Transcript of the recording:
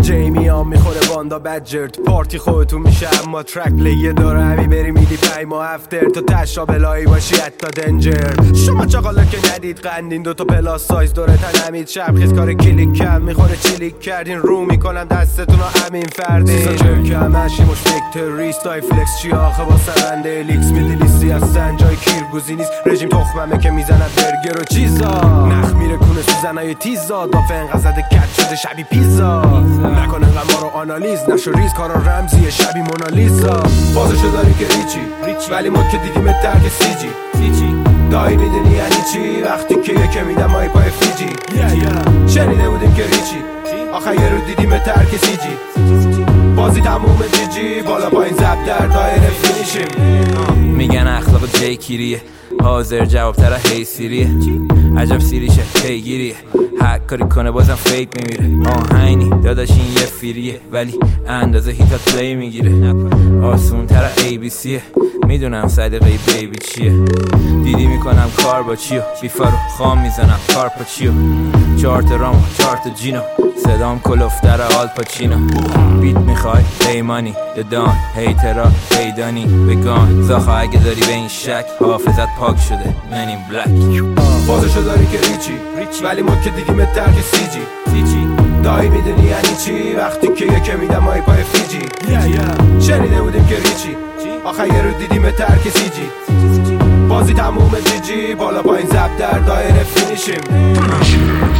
جیمی هم میخوره باندا بدجر تو پارتی خودتون میشه اما ترک لیه داره همی بری میدی 5 ماه افتر تو تشا بلایی باشی حتی دنجر شما چاقالا که ندید قندین دوتا پلاس سایز داره تنمید شب خیز کار کلیک کم میخوره چلیک کردین رو میکنم دستتون رو همین فردی سیزا چرک همشی مش ویکتوری ستای فلکس چی آخه با سرنده الیکس میدی لیستی هستن جای کیرگوزی نیست رژیم تخممه که میزنن برگر و چیزا نخ میره کونه سوزنای تیزا دافه انقدر زده کت شده شبی پیزا نکنه ما رو آنالیز نشو ریز کارا رمزیه شبی مونالیزا بازشو داری که ریچی ولی ما که دیدیم ترک سیجی دایی میدونی یعنی چی وقتی که یکه میدم های پای فیجی شنیده بودیم که ریچی آخه یه رو دیدیم ترک سیجی بازی تموم جیجی بالا پایین زب در دایره فینیشیم میگن اخلاق جی کیریه حاضر جواب تره هی سیریه عجب سیریشه پیگیریه هر کاری کنه بازم فیک میمیره آهینی داداش این یه فیریه ولی اندازه هیتا پلی میگیره آسون تره ای بی سیه میدونم صدقه بیبی چیه دیدی میکنم کار با چیو بیفارو خام میزنم کارپاچیو 4 رام 4 جینو صدام کلوفتر آلپاچینو بیت میخوای دیمانی ددان هیترا هیدانی بگان زاخا اگه داری به این شک حافظت پاک شده منین بلک بازشو داری که ریچی ولی ما که دیدیم ترک سیجی دایی میدونی یعنی چی وقتی که یکه میدم های پای فیجی شنیده بودیم که ریچی آخه یه رو دیدیم ترک سیجی بازی تموم جیجی بالا پایین زب در دایره فینیشیم